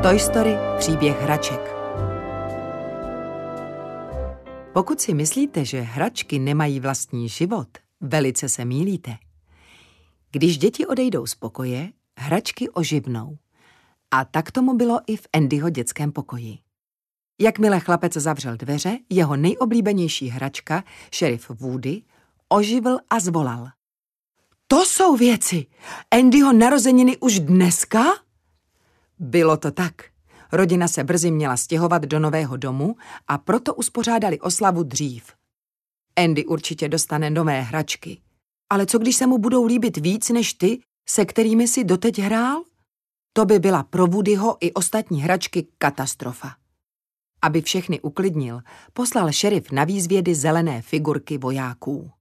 Toy Story – příběh hraček. Pokud si myslíte, že hračky nemají vlastní život, velice se mýlíte. Když děti odejdou z pokoje, hračky oživnou. A tak tomu bylo i v Andyho dětském pokoji. Jakmile chlapec zavřel dveře, jeho nejoblíbenější hračka, šerif Woody, oživl a zvolal. To jsou věci! Andyho narozeniny už dneska? Bylo to tak. Rodina se brzy měla stěhovat do nového domu a proto uspořádali oslavu dřív. Andy určitě dostane nové hračky. Ale co když se mu budou líbit víc než ty, se kterými si doteď hrál? To by byla pro Woodyho i ostatní hračky katastrofa. Aby všechny uklidnil, poslal šerif na výzvědy zelené figurky vojáků.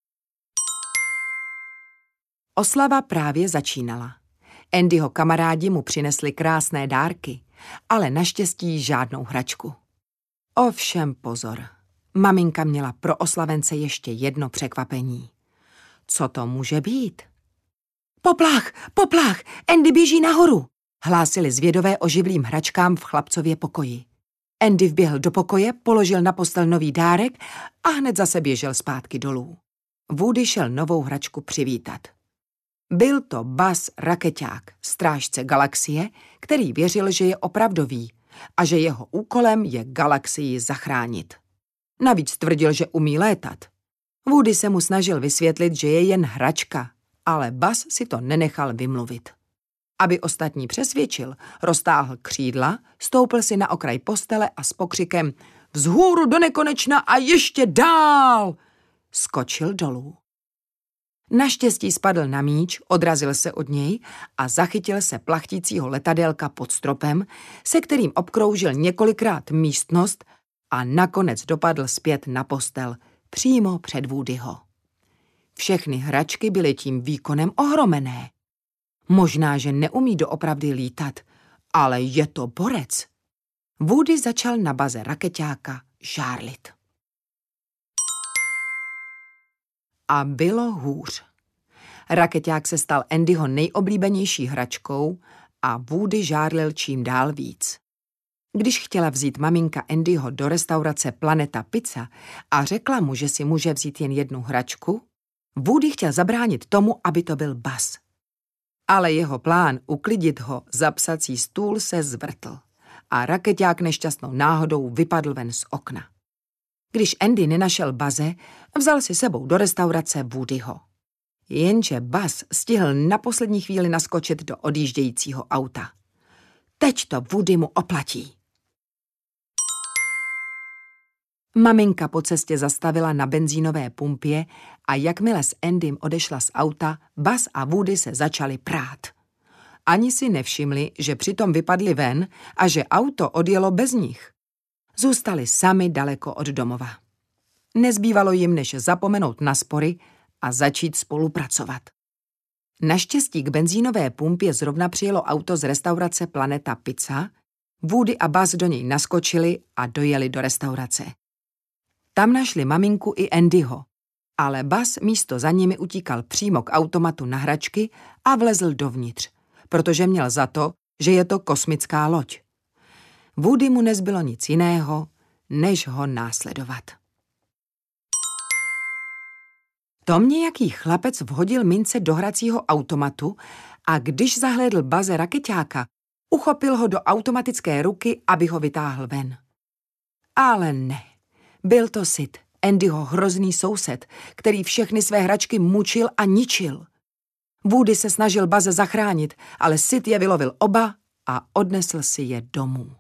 Oslava právě začínala. Andyho kamarádi mu přinesli krásné dárky, ale naštěstí žádnou hračku. Ovšem pozor, maminka měla pro oslavence ještě jedno překvapení. Co to může být? Poplach, Andy běží nahoru, hlásili zvědové oživlým hračkám v chlapcově pokoji. Andy vběhl do pokoje, položil na postel nový dárek a hned zase běžel zpátky dolů. Woody šel novou hračku přivítat. Byl to Buzz rakeťák, strážce galaxie, který věřil, že je opravdový a že jeho úkolem je galaxii zachránit. Navíc tvrdil, že umí létat. Woody se mu snažil vysvětlit, že je jen hračka, ale Buzz si to nenechal vymluvit. Aby ostatní přesvědčil, roztáhl křídla, stoupl si na okraj postele a s pokřikem vzhůru do nekonečna a ještě dál skočil dolů. Naštěstí spadl na míč, odrazil se od něj a zachytil se plachtícího letadélka pod stropem, se kterým obkroužil několikrát místnost a nakonec dopadl zpět na postel, přímo před Woodyho. Všechny hračky byly tím výkonem ohromené. Možná, že neumí doopravdy lítat, ale je to borec. Woody začal na Buzze rakeťáka žárlit. A bylo hůř. Rakeťák se stal Andyho nejoblíbenější hračkou a Woody žárlil čím dál víc. Když chtěla vzít maminka Andyho do restaurace Planeta Pizza a řekla mu, že si může vzít jen jednu hračku, Woody chtěl zabránit tomu, aby to byl Buzz. Ale jeho plán uklidit ho za psací stůl se zvrtl a rakeťák nešťastnou náhodou vypadl ven z okna. Když Andy nenašel Buzze, vzal si sebou do restaurace Woodyho. Jenže Buzz stihl na poslední chvíli naskočit do odjíždějícího auta. Teď to Woody mu oplatí. Maminka po cestě zastavila na benzínové pumpě a jakmile s Andym odešla z auta, Buzz a Woody se začali prát. Ani si nevšimli, že přitom vypadli ven a že auto odjelo bez nich. Zůstali sami daleko od domova. Nezbývalo jim, než zapomenout na spory a začít spolupracovat. Naštěstí k benzínové pumpě zrovna přijelo auto z restaurace Planeta Pizza, Woody a Buzz do něj naskočili a dojeli do restaurace. Tam našli maminku i Andyho, ale Buzz místo za nimi utíkal přímo k automatu na hračky a vlezl dovnitř, protože měl za to, že je to kosmická loď. Woody mu nezbylo nic jiného, než ho následovat. Tom nějaký chlapec vhodil mince do hracího automatu a když zahlédl Buzze rakeťáka, uchopil ho do automatické ruky, aby ho vytáhl ven. Ale ne, byl to Sid, Andyho hrozný soused, který všechny své hračky mučil a ničil. Woody se snažil Buzze zachránit, ale Sid je vylovil oba a odnesl si je domů.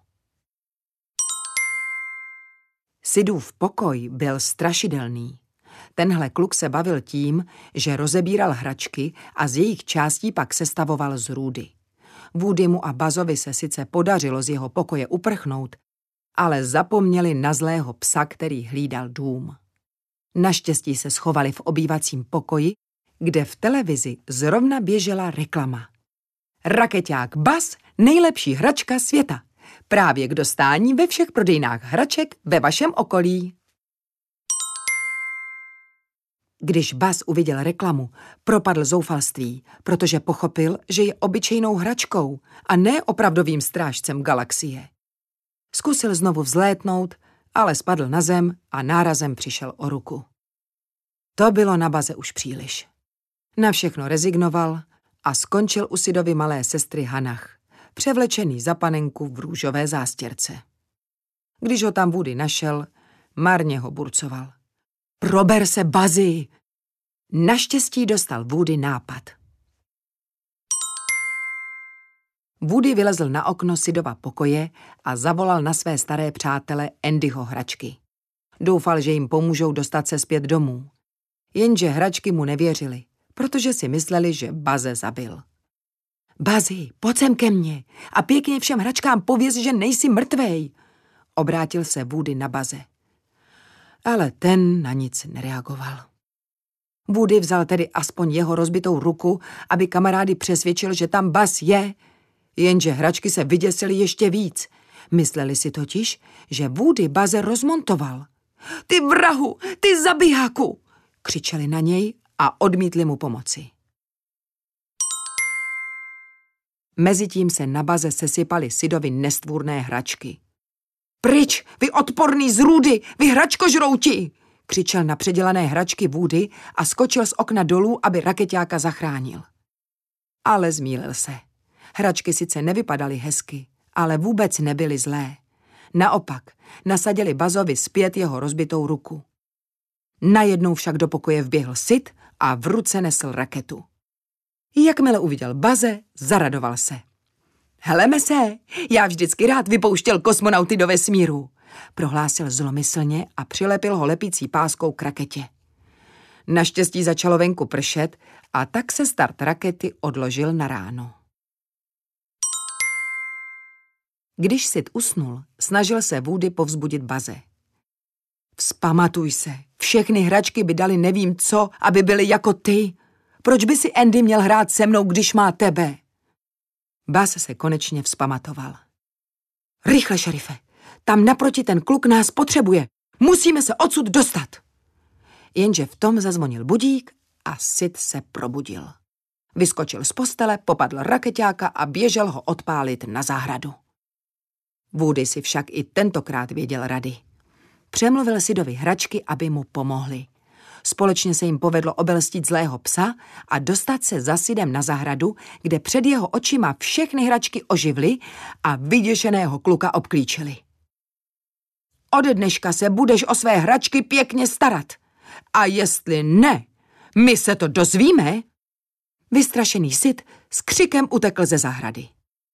Sidův pokoj byl strašidelný. Tenhle kluk se bavil tím, že rozebíral hračky a z jejich částí pak sestavoval zrůdy. Woodymu a Buzzovi se sice podařilo z jeho pokoje uprchnout, ale zapomněli na zlého psa, který hlídal dům. Naštěstí se schovali v obývacím pokoji, kde v televizi zrovna běžela reklama. Rakeťák Buzz, nejlepší hračka světa. Právě k dostání ve všech prodejnách hraček ve vašem okolí. Když Buzz uviděl reklamu, propadl zoufalství, protože pochopil, že je obyčejnou hračkou a ne opravdovým strážcem galaxie. Zkusil znovu vzlétnout, ale spadl na zem a nárazem přišel o ruku. To bylo na Buzze už příliš. Na všechno rezignoval a skončil u Sidovy malé sestry Hannah, převlečený za panenku v růžové zástěrce. Když ho tam Woody našel, marně ho burcoval. Prober se, Buzzy! Naštěstí dostal Woody nápad. Woody vylezl na okno Sidova pokoje a zavolal na své staré přátele Andyho hračky. Doufal, že jim pomůžou dostat se zpět domů. Jenže hračky mu nevěřili, protože si mysleli, že Buzze zabil. Buzzy, pojď sem ke mně a pěkně všem hračkám pověz, že nejsi mrtvej, obrátil se Woody na Buzze. Ale ten na nic nereagoval. Woody vzal tedy aspoň jeho rozbitou ruku, aby kamarády přesvědčil, že tam Buzz je, jenže hračky se vyděsily ještě víc. Mysleli si totiž, že Woody Buzze rozmontoval. Ty vrahu, ty zabijáku, křičeli na něj a odmítli mu pomoci. Mezitím se na Buzze sesypaly Sidovy nestvůrné hračky. Pryč, vy odporný zrůdy, vy hračkožrouti, křičel na předělané hračky Woody a skočil z okna dolů, aby rakeťáka zachránil. Ale zmýlil se. Hračky sice nevypadaly hezky, ale vůbec nebyly zlé. Naopak, nasadili Buzzovi zpět jeho rozbitou ruku. Najednou však do pokoje vběhl Sid a v ruce nesl raketu. Jakmile uviděl Buzze, zaradoval se. Heleme se, já vždycky rád vypouštěl kosmonauty do vesmíru, prohlásil zlomyslně a přilepil ho lepící páskou k raketě. Naštěstí začalo venku pršet a tak se start rakety odložil na ráno. Když Sid usnul, snažil se Woody povzbudit Buzze. Vzpamatuj se, všechny hračky by dali nevím co, aby byly jako ty. Proč by si Andy měl hrát se mnou, když má tebe? Buzz se konečně vzpamatoval. Rychle, šerife, tam naproti ten kluk nás potřebuje. Musíme se odsud dostat. Jenže v tom zazvonil budík a Sid se probudil. Vyskočil z postele, popadl rakeťáka a běžel ho odpálit na zahradu. Woody si však i tentokrát věděl rady. Přemluvil Sidovi hračky, aby mu pomohli. Společně se jim povedlo obelstit zlého psa a dostat se za Sidem na zahradu, kde před jeho očima všechny hračky oživly a vyděšeného kluka obklíčili. Ode dneška se budeš o své hračky pěkně starat. A jestli ne, my se to dozvíme. Vystrašený Sid s křikem utekl ze zahrady.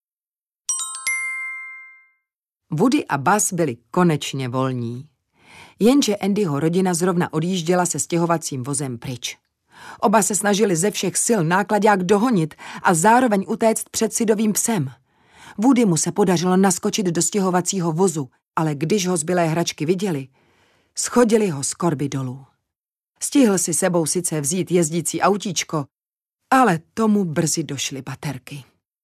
Woody a Buzz byli konečně volní. Jenže Andyho rodina zrovna odjížděla se stěhovacím vozem pryč. Oba se snažili ze všech sil náklaďák dohonit a zároveň utéct před Sidovým psem. Woody mu se podařilo naskočit do stěhovacího vozu, ale když ho zbylé hračky viděli, schodili ho z korby dolů. Stihl si sebou sice vzít jezdící autíčko, ale tomu brzy došly baterky.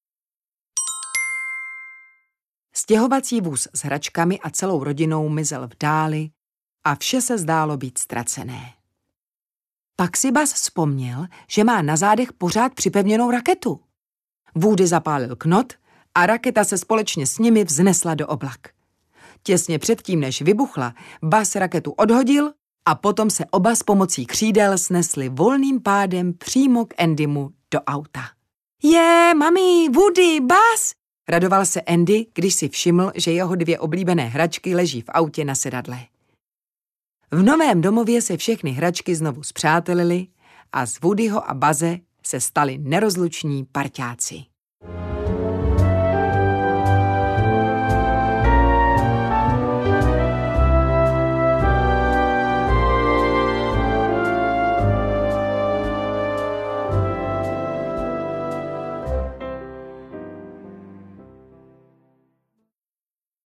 Stěhovací vůz s hračkami a celou rodinou mizel v dáli a vše se zdálo být ztracené. Pak si Buzz vzpomněl, že má na zádech pořád připevněnou raketu. Woody zapálil knot a raketa se společně s nimi vznesla do oblak. Těsně předtím, než vybuchla, Buzz raketu odhodil a potom se oba s pomocí křídel snesli volným pádem přímo k Andymu do auta. Mami, Woody, Buzz! Radoval se Andy, když si všiml, že jeho dvě oblíbené hračky leží v autě na sedadle. V novém domově se všechny hračky znovu spřátelily a z Woodyho a Buzze se stali nerozluční parťáci.